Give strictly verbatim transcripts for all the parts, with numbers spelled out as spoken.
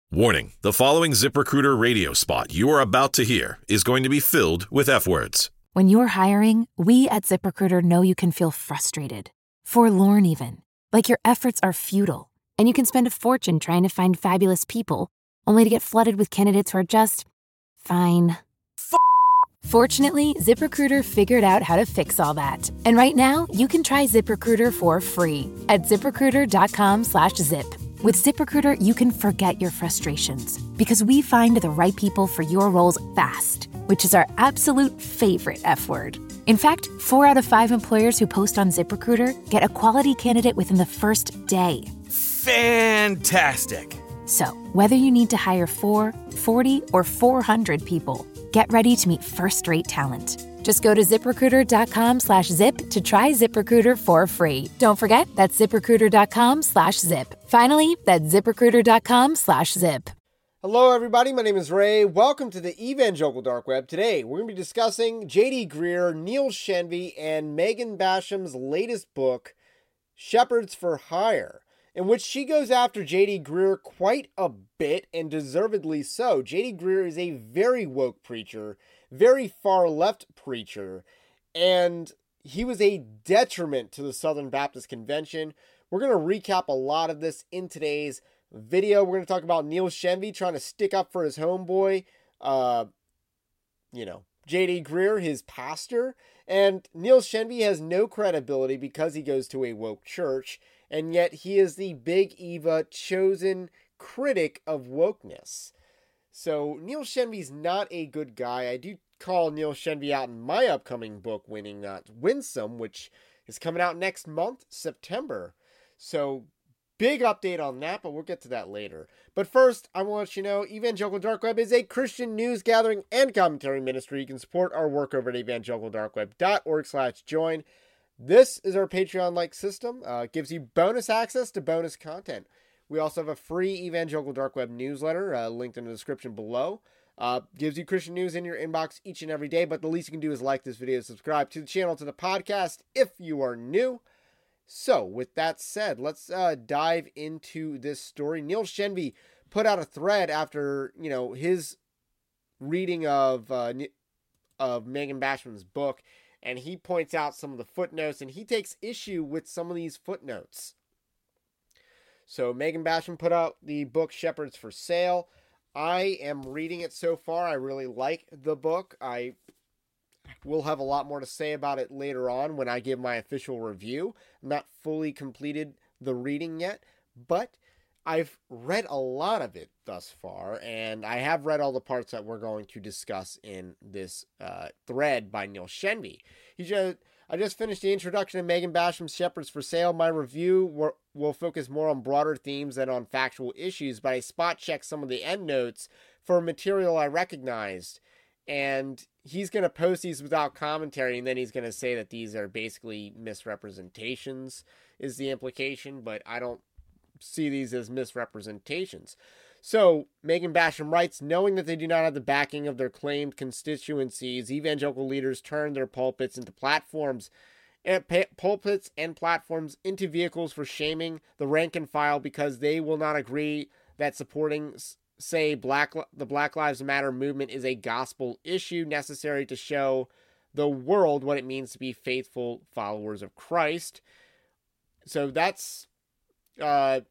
Warning, the following ZipRecruiter radio spot you are about to hear is going to be filled with F-words. When you're hiring, we at ZipRecruiter know you can feel frustrated, forlorn even, like your efforts are futile, and you can spend a fortune trying to find fabulous people, only to get flooded with candidates who are just fine. F- Fortunately, ZipRecruiter figured out how to fix all that. And right now, you can try ZipRecruiter for free at ZipRecruiter.com slash zip. With ZipRecruiter, you can forget your frustrations because we find the right people for your roles fast, which is our absolute favorite F word. In fact, four out of five employers who post on ZipRecruiter get a quality candidate within the first day. Fantastic. So, whether you need to hire four, forty, or four hundred people, get ready to meet first-rate talent. Just go to ZipRecruiter.com slash zip to try ZipRecruiter for free. Don't forget, that's ZipRecruiter.com slash zip. Finally, that's ZipRecruiter.com slash zip. Hello, everybody. My name is Ray. Welcome to the Evangelical Dark Web. Today, we're going to be discussing J D. Greear, Neil Shenvi, and Megan Basham's latest book, Shepherds for Hire, in which she goes after J D. Greear quite a bit, and deservedly so. J D. Greear is a very woke preacher, very far-left preacher, and he was a detriment to the Southern Baptist Convention. We're going to recap a lot of this in today's video. We're going to talk about Neil Shenvi trying to stick up for his homeboy, uh, you know, J D. Greear, his pastor. And Neil Shenvi has no credibility because he goes to a woke church, and yet he is the Big Eva chosen critic of wokeness. So Neil Shenvi's not a good guy. I do call Neil Shenvi out in my upcoming book, Winning Not Winsome, which is coming out next month, September. So big update on that, but we'll get to that later. But first, I want to let you know, Evangelical Dark Web is a Christian news gathering and commentary ministry. You can support our work over at evangelicaldarkweb.org slash join. This is our Patreon-like system. Uh, it gives you bonus access to bonus content. We also have a free Evangelical Dark Web newsletter, uh, linked in the description below. Uh, gives you Christian news in your inbox each and every day, but the least you can do is like this video, subscribe to the channel, to the podcast if you are new. So, with that said, let's uh, dive into this story. Neil Shenvi put out a thread after, you know, his reading of uh, of Megan Basham's book, and he points out some of the footnotes, and he takes issue with some of these footnotes. So Megan Basham put out the book Shepherds for Sale. I am reading it so far. I really like the book. I will have a lot more to say about it later on when I give my official review. I'm not fully completed the reading yet, but I've read a lot of it thus far, and I have read all the parts that we're going to discuss in this uh, thread by Neil Shenvi. He just... I just finished the introduction of Megan Basham's Shepherds for Sale. My review will, will focus more on broader themes than on factual issues, but I spot-checked some of the endnotes for material I recognized. And he's going to post these without commentary, and then he's going to say that these are basically misrepresentations, is the implication, but I don't see these as misrepresentations. So, Megan Basham writes, knowing that they do not have the backing of their claimed constituencies, evangelical leaders turn their pulpits into platforms, and pulpits and platforms into vehicles for shaming the rank and file because they will not agree that supporting, say, Black the Black Lives Matter movement is a gospel issue necessary to show the world what it means to be faithful followers of Christ. So that's... Uh,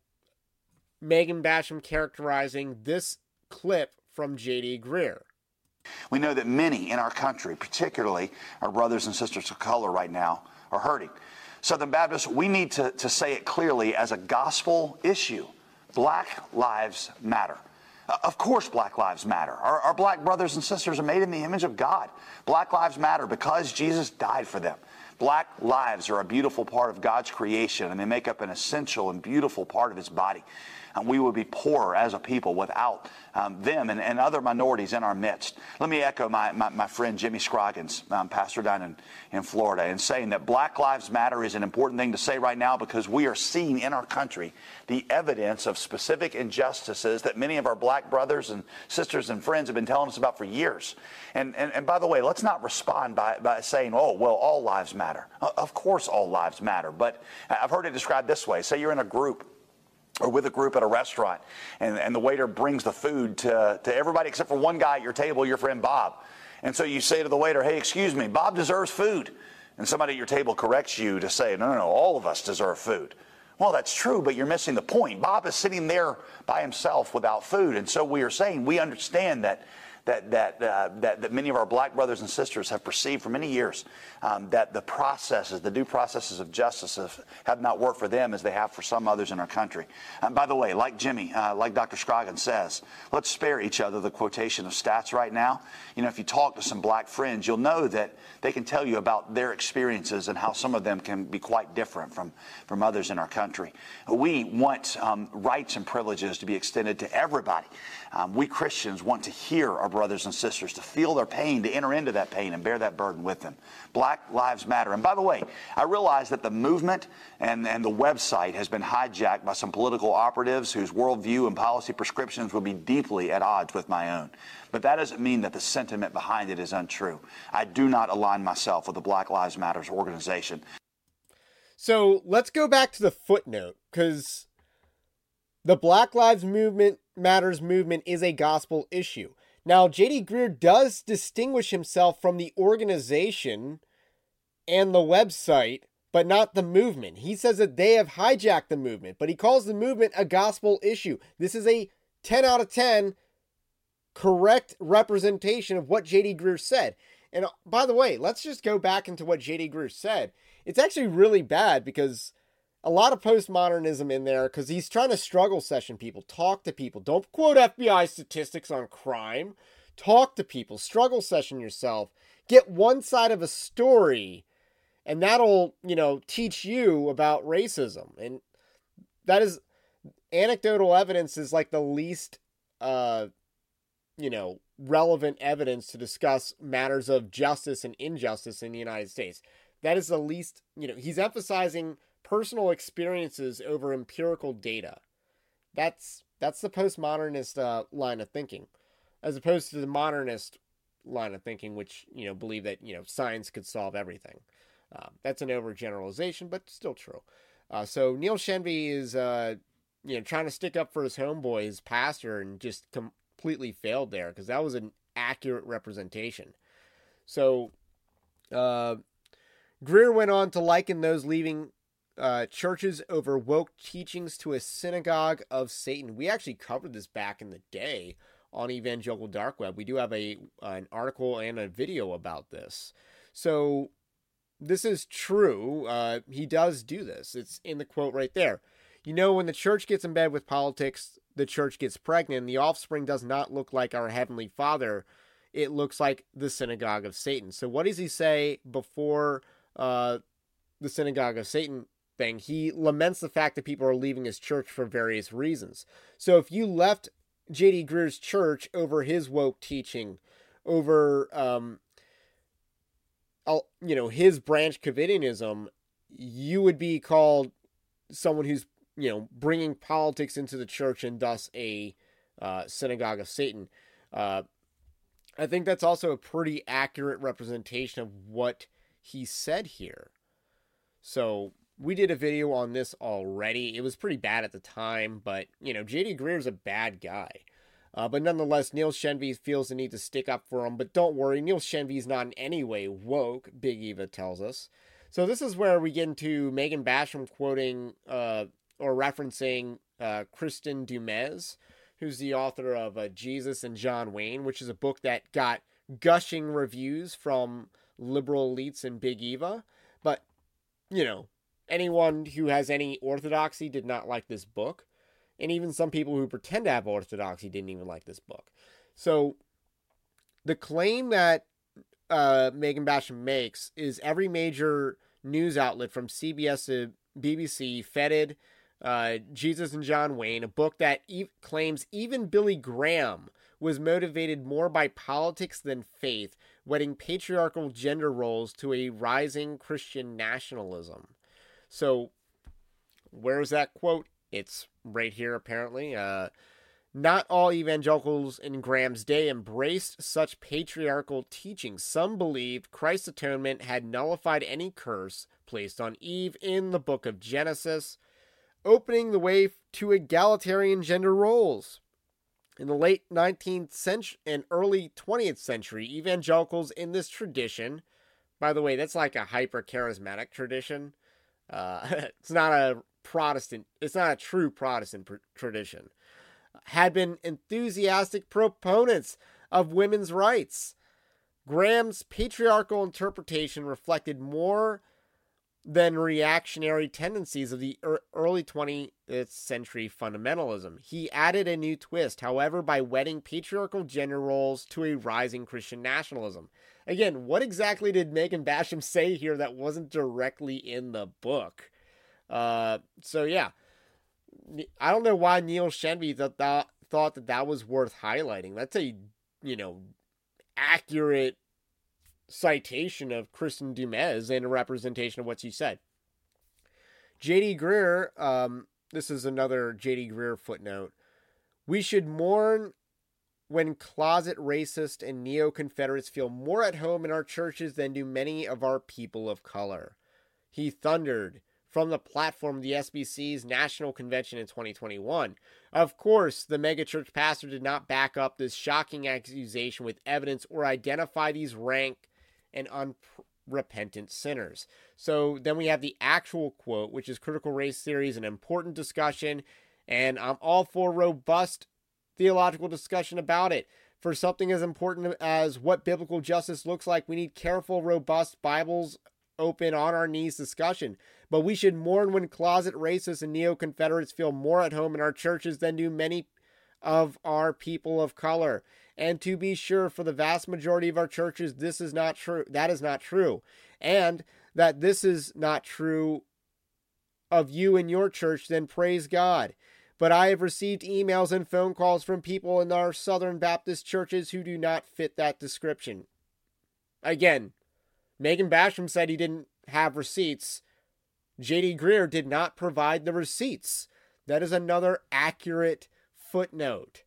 Megan Basham characterizing this clip from J D. Greear. We know that many in our country, particularly our brothers and sisters of color right now, are hurting. Southern Baptists, we need to, to say it clearly as a gospel issue. Black lives matter. Uh, of course Black lives matter. Our, our black brothers and sisters are made in the image of God. Black lives matter because Jesus died for them. Black lives are a beautiful part of God's creation, and they make up an essential and beautiful part of his body. And we would be poorer as a people without um, them and, and other minorities in our midst. Let me echo my, my, my friend Jimmy Scroggins, um, pastor down in, in Florida, in saying that Black Lives Matter is an important thing to say right now because we are seeing in our country the evidence of specific injustices that many of our black brothers and sisters and friends have been telling us about for years. And, and, and by the way, let's not respond by, by saying, oh, well, all lives matter. Of course all lives matter, but I've heard it described this way. Say you're in a group or with a group at a restaurant, and, and the waiter brings the food to, to everybody except for one guy at your table, your friend Bob. And so you say to the waiter, hey, excuse me, Bob deserves food. And somebody at your table corrects you to say, no, no, no, all of us deserve food. Well, that's true, but you're missing the point. Bob is sitting there by himself without food. And so we are saying we understand that that that uh, that, that many of our black brothers and sisters have perceived for many years um, that the processes, the due processes of justice have, have not worked for them as they have for some others in our country. And by the way, like Jimmy, uh, like Doctor Scroggins says, let's spare each other the quotation of stats right now. You know, if you talk to some black friends, you'll know that they can tell you about their experiences and how some of them can be quite different from, from others in our country. We want um, rights and privileges to be extended to everybody. Um, we Christians want to hear our brothers and sisters, to feel their pain, to enter into that pain and bear that burden with them. Black Lives Matter. And by the way, I realize that the movement and, and the website has been hijacked by some political operatives whose worldview and policy prescriptions would be deeply at odds with my own. But that doesn't mean that the sentiment behind it is untrue. I do not align myself with the Black Lives Matter organization. So let's go back to the footnote, because the Black Lives Movement Matters movement is a gospel issue. Now, J D. Greear does distinguish himself from the organization and the website, but not the movement. He says that they have hijacked the movement, but he calls the movement a gospel issue. This is a ten out of ten correct representation of what J D. Greear said. And by the way, let's just go back into what J D. Greear said. It's actually really bad because a lot of postmodernism in there, because he's trying to struggle session people, talk to people. Don't quote F B I statistics on crime. Talk to people, struggle session yourself, get one side of a story, and that'll, you know, teach you about racism. And that is, anecdotal evidence is like the least, uh, you know, relevant evidence to discuss matters of justice and injustice in the United States. That is the least, you know, he's emphasizing personal experiences over empirical data. That's that's the postmodernist uh, line of thinking, as opposed to the modernist line of thinking, which, you know, believe that, you know, science could solve everything. Uh, that's an overgeneralization, but still true. Uh, so Neil Shenvi is, uh, you know, trying to stick up for his homeboy, his pastor, and just completely failed there, because that was an accurate representation. So uh, Greear went on to liken those leaving Uh, churches over woke teachings to a synagogue of Satan. We actually covered this back in the day on Evangelical Dark Web. We do have a an article and a video about this. So this is true. Uh, he does do this. It's in the quote right there. You know, when the church gets in bed with politics, the church gets pregnant. The offspring does not look like our Heavenly Father. It looks like the synagogue of Satan. So what does he say before uh, the synagogue of Satan thing? He laments the fact that people are leaving his church for various reasons. So if you left J D. Greear's church over his woke teaching, over, um, you know, his branch Covidianism, you would be called someone who's, you know, bringing politics into the church and thus a uh, synagogue of Satan. Uh, I think that's also a pretty accurate representation of what he said here. So we did a video on this already. It was pretty bad at the time, but, you know, J D. Greear's a bad guy. Uh, but nonetheless, Neil Shenvi feels the need to stick up for him. But don't worry, Neil Shenvi's not in any way woke, Big Eva tells us. So this is where we get into Megan Basham quoting uh, or referencing uh, Kristen Dumez, who's the author of uh, Jesus and John Wayne, which is a book that got gushing reviews from liberal elites and Big Eva. But, you know, anyone who has any orthodoxy did not like this book. And even some people who pretend to have orthodoxy didn't even like this book. So the claim that uh, Megan Basham makes is every major news outlet from C B S to B B C feted uh, Jesus and John Wayne, a book that e- claims even Billy Graham was motivated more by politics than faith, wedding patriarchal gender roles to a rising Christian nationalism. So where's that quote? It's right here, apparently. Uh, not all evangelicals in Graham's day embraced such patriarchal teachings. Some believed Christ's atonement had nullified any curse placed on Eve in the book of Genesis. opening the way to egalitarian gender roles. In the late nineteenth century and early twentieth century, evangelicals in this tradition, by the way, that's like a hyper-charismatic tradition. Uh, it's not a Protestant, it's not a true Protestant pr- tradition, had been enthusiastic proponents of women's rights. Graham's patriarchal interpretation reflected more than reactionary tendencies of the early twentieth century fundamentalism. He added a new twist, however, by wedding patriarchal gender roles to a rising Christian nationalism. Again, what exactly did Megan Basham say here that wasn't directly in the book? Uh, so yeah, I don't know why Neil Shenvi th- th- thought that that was worth highlighting. That's a, you know, accurate citation of Kristen Dumez and a representation of what she said. J D Greear, um, this is another J D Greear footnote. We should mourn when closet racist and neo-Confederates feel more at home in our churches than do many of our people of color. He thundered from the platform of the S B C's National Convention in twenty twenty-one. Of course, the megachurch pastor did not back up this shocking accusation with evidence or identify these rank and unrepentant sinners. So then we have the actual quote, which is critical race theory is an important discussion, and I'm all for robust theological discussion about it. For something as important as what biblical justice looks like, we need careful, robust, Bibles open, on our knees discussion. But we should mourn when closet racists and neo-Confederates feel more at home in our churches than do many of our people of color. And to be sure, for the vast majority of our churches, this is not true. That is not true. And that this is not true of you and your church, then praise God. But I have received emails and phone calls from people in our Southern Baptist churches who do not fit that description. Again, Megan Basham said he didn't have receipts. J D Greear did not provide the receipts. That is another accurate footnote.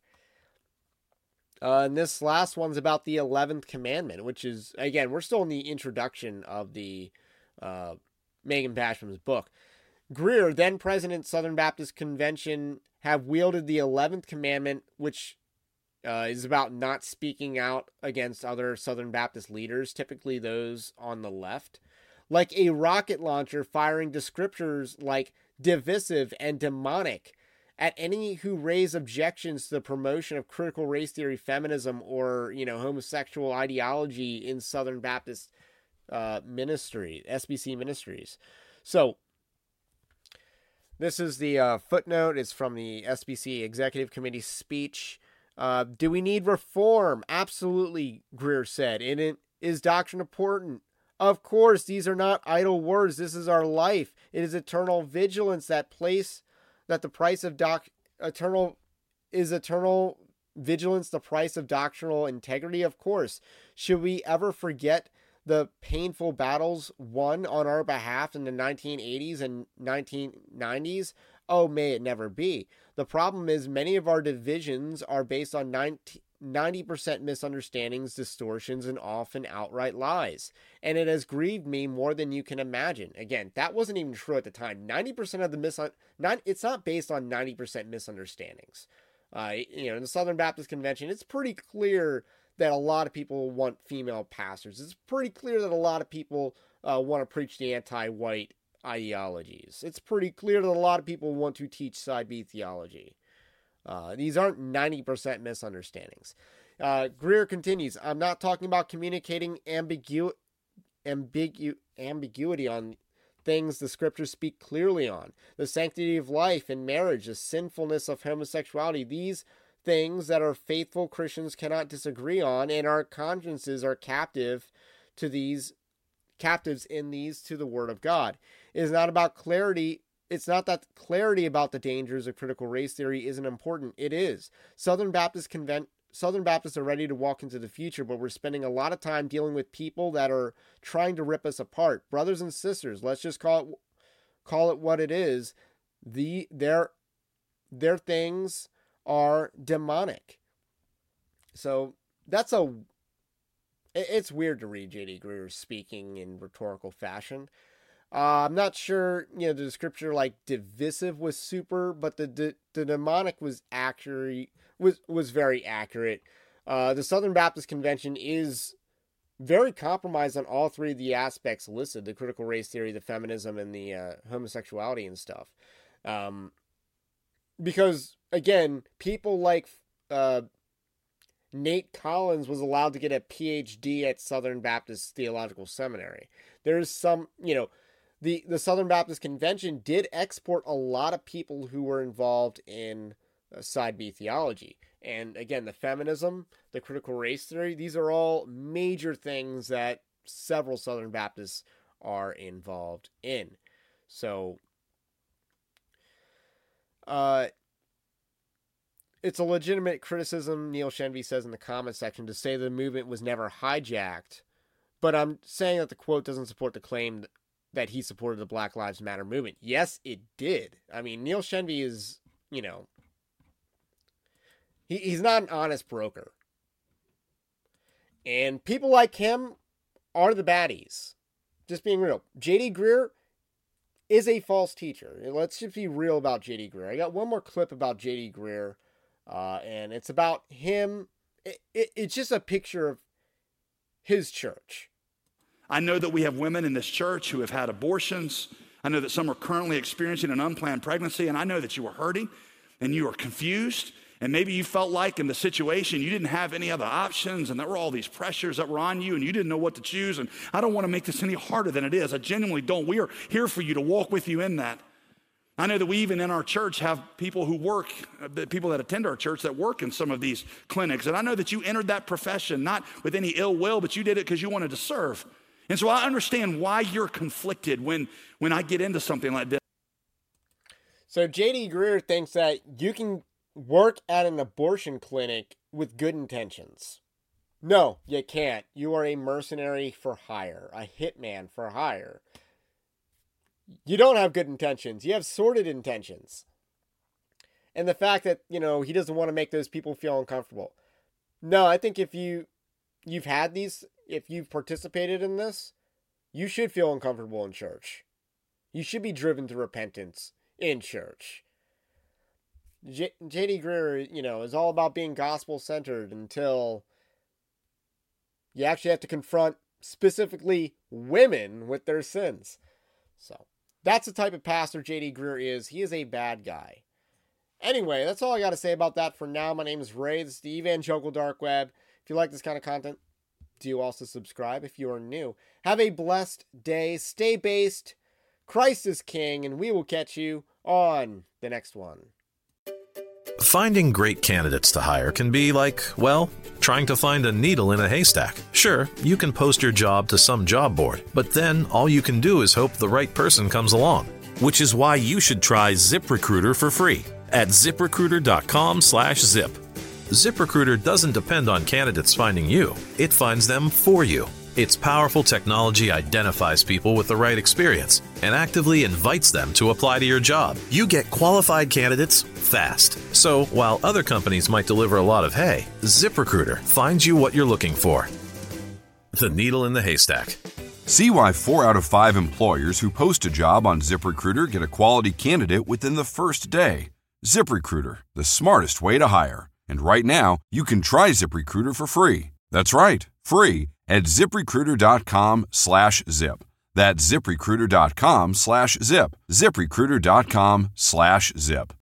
Uh, and this last one's about the eleventh commandment, which is, again, we're still in the introduction of the uh, Megan Basham's book. Greear, then president Southern Baptist Convention, have wielded the eleventh commandment, which uh, is about not speaking out against other Southern Baptist leaders, typically those on the left, like a rocket launcher firing descriptors like divisive and demonic at any who raise objections to the promotion of critical race theory, feminism, or, you know, homosexual ideology in Southern Baptist uh, ministry, S B C ministries. So this is the uh, footnote. It's from the S B C Executive Committee speech. Uh, do we need reform? Absolutely, Greear said. And it is doctrine important. Of course, these are not idle words. This is our life. It is eternal vigilance that place that the price of doc eternal is eternal vigilance the price of doctrinal integrity. Of course, should we ever forget the painful battles won on our behalf in the nineteen eighties and nineteen nineties? Oh, may it never be. The problem is many of our divisions are based on ninety percent misunderstandings, distortions, and often outright lies. And it has grieved me more than you can imagine. Again, that wasn't even true at the time. ninety percent of the mis not it's not based on ninety percent misunderstandings. Uh, you know, in the Southern Baptist Convention, it's pretty clear that a lot of people want female pastors. It's pretty clear that a lot of people uh, want to preach the anti-white ideologies. It's pretty clear that a lot of people want to teach side B theology. Uh, these aren't ninety percent misunderstandings. Uh, Greear continues, I'm not talking about communicating ambigu- ambigu- ambiguity on things the scriptures speak clearly on. The sanctity of life and marriage, the sinfulness of homosexuality, these things that our faithful Christians cannot disagree on, and our consciences are captive to these, captives in these to the Word of God. It is not about clarity. It's not that clarity about the dangers of critical race theory isn't important. It is. Southern Baptist Convent, Southern Baptists are ready to walk into the future, but we're spending a lot of time dealing with people that are trying to rip us apart. Brothers and sisters, let's just call it call it what it is. The their their things are demonic. So that's a it's weird to read J D Greear speaking in rhetorical fashion. Uh, I'm not sure, you know, the descriptor like divisive was super, but the the, the demonic was accurate, was was very accurate. Uh, the Southern Baptist Convention is very compromised on all three of the aspects listed: the critical race theory, the feminism, and the uh, homosexuality and stuff. Um, because again, people like uh, Nate Collins was allowed to get a P H D at Southern Baptist Theological Seminary. There's some, you know, the, the Southern Baptist Convention did export a lot of people who were involved in uh, Side B theology. And again, the feminism, the critical race theory, these are all major things that several Southern Baptists are involved in. So, uh, it's a legitimate criticism, Neil Shenvi says in the comment section, to say the movement was never hijacked. But I'm saying that the quote doesn't support the claim that he supported the Black Lives Matter movement. Yes, it did. I mean, Neil Shenvi is, you know, he, he's not an honest broker. And people like him are the baddies. Just being real. J D. Greear is a false teacher. Let's just be real about J D. Greear. I got one more clip about J D. Greear, uh, and it's about him. It, it, it's just a picture of his church. I know that we have women in this church who have had abortions. I know that some are currently experiencing an unplanned pregnancy, and I know that you are hurting and you are confused, and maybe you felt like in the situation you didn't have any other options, and there were all these pressures that were on you and you didn't know what to choose. And I don't want to make this any harder than it is. I genuinely don't. We are here for you, to walk with you in that. I know that we even in our church have people who work, people that attend our church that work in some of these clinics. And I know that you entered that profession not with any ill will, but you did it because you wanted to serve. And so I understand why you're conflicted when, when I get into something like this. So J D. Greear thinks that you can work at an abortion clinic with good intentions. No, you can't. You are a mercenary for hire, a hitman for hire. You don't have good intentions. You have sordid intentions. And the fact that, you know, he doesn't want to make those people feel uncomfortable. No, I think if you, you've had these, if you've participated in this, you should feel uncomfortable in church. You should be driven to repentance in church. J- J.D. Greear, you know, is all about being gospel-centered until you actually have to confront specifically women with their sins. So, that's the type of pastor J D. Greear is. He is a bad guy. Anyway, that's all I got to say about that for now. My name is Ray. This is the Evangelical Dark Web. If you like this kind of content, do also subscribe if you are new. Have a blessed day. Stay based. Christ is King, and we will catch you on the next one. Finding great candidates to hire can be like, well, trying to find a needle in a haystack. Sure, you can post your job to some job board, but then all you can do is hope the right person comes along. Which is why you should try ZipRecruiter for free at ZipRecruiter.com slash zip. ZipRecruiter doesn't depend on candidates finding you. It finds them for you. Its powerful technology identifies people with the right experience and actively invites them to apply to your job. You get qualified candidates fast. So while other companies might deliver a lot of hay, ZipRecruiter finds you what you're looking for. The needle in the haystack. See why four out of five employers who post a job on ZipRecruiter get a quality candidate within the first day. ZipRecruiter, the smartest way to hire. And right now, you can try ZipRecruiter for free. That's right, free at ZipRecruiter.com slash zip. That's ZipRecruiter.com slash zip. ZipRecruiter.com slash zip.